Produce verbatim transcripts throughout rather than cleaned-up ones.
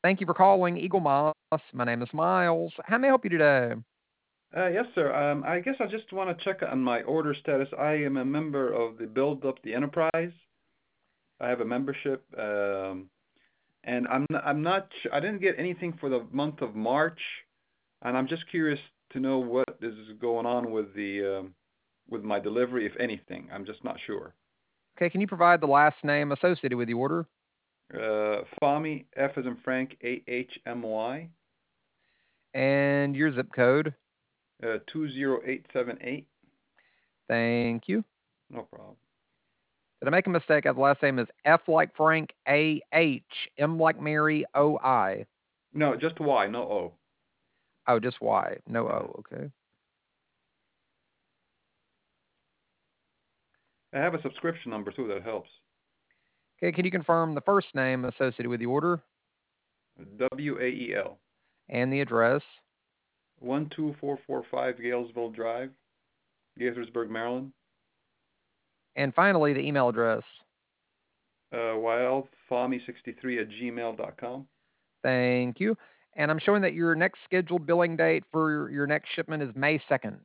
Thank you for calling Eagle Moss. My name is Miles. How may I help you today? Uh, yes, sir. Um, I guess I just want to check on my order status. I am a member of the Build Up the Enterprise. I have a membership, um, and I'm not, I'm not sh- I didn't get anything for the month of March, and I'm just curious to know what is going on with the um, with my delivery, if anything. I'm just not sure. Okay, can you provide the last name associated with the order Uh, Fahmy, F as in Frank, A H M Y, and your zip code? uh, two zero eight seven eight. Thank you. No problem. Did I make a mistake? The last name is F like Frank, A H, M like Mary, O I. No, just Y, no O. Oh, just Y. No Uh-huh. O. Okay. I have a subscription number too that helps. Okay, can you confirm the first name associated with the order W A E L. and the address? one two four four five Galesville Drive, Gaithersburg, Maryland. And finally, the email address. Uh, ylfami sixty-three at gmail dot com. Thank you. And I'm showing that your next scheduled billing date for your, your next shipment is May second.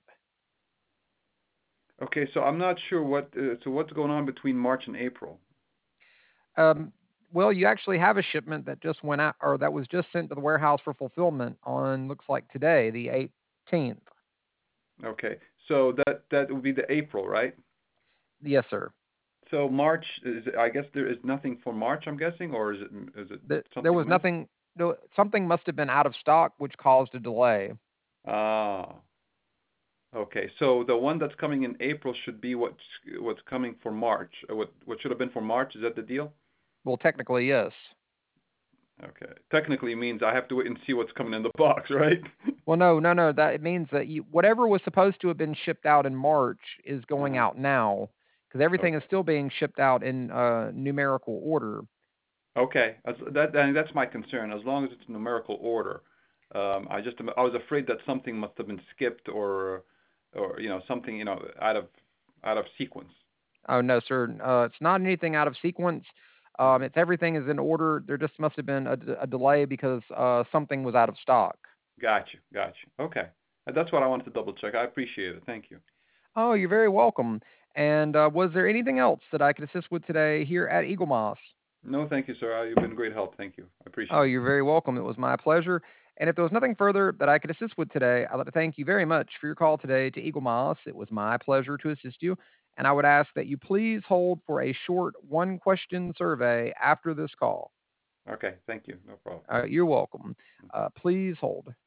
Okay, so I'm not sure what, uh, so what's going on between March and April? Um, well, you actually have a shipment that just went out or that was just sent to the warehouse for fulfillment on looks like today, the eighteenth. Okay, so that that would be the April, right? Yes, sir. So March is, I guess there is nothing for March, I'm guessing, or is it is it Th- There something was missed? nothing. No, something must have been out of stock, which caused a delay. Ah, okay. So the one that's coming in April should be what's what's coming for March. uh, What what should have been for March? Is that the deal? Well, technically, yes. Okay. Technically means I have to wait and see what's coming in the box, right? Well, no, no, no. That it means that you, whatever was supposed to have been shipped out in March is going Uh-huh. out now because everything is Okay. still being shipped out in uh, numerical order. Okay. As, that and that's my concern. As long as it's numerical order, um, I just I was afraid that something must have been skipped or or you know something you know out of out of sequence. Oh no, sir. Uh, it's not anything out of sequence. Um, Hmm. it's everything is in order. There just must have been a, d- a delay because uh, something was out of stock. Gotcha. Gotcha. Okay. Uh, That's what I wanted to double check. I appreciate it. Thank you. Oh, you're very welcome. And uh, was there anything else that I could assist with today here at Eagle Moss? No, thank you, sir. Uh, You've been great help. Thank you. I Oh, appreciate it. you're very welcome. It was my pleasure. And if there was nothing further that I could assist with today, I'd like to thank you very much for your call today to Eagle Moss. It was my pleasure to assist you. And I would ask that you please hold for a short one question survey after this call. Okay. Thank you. No problem. Uh, you're welcome. Uh, please hold.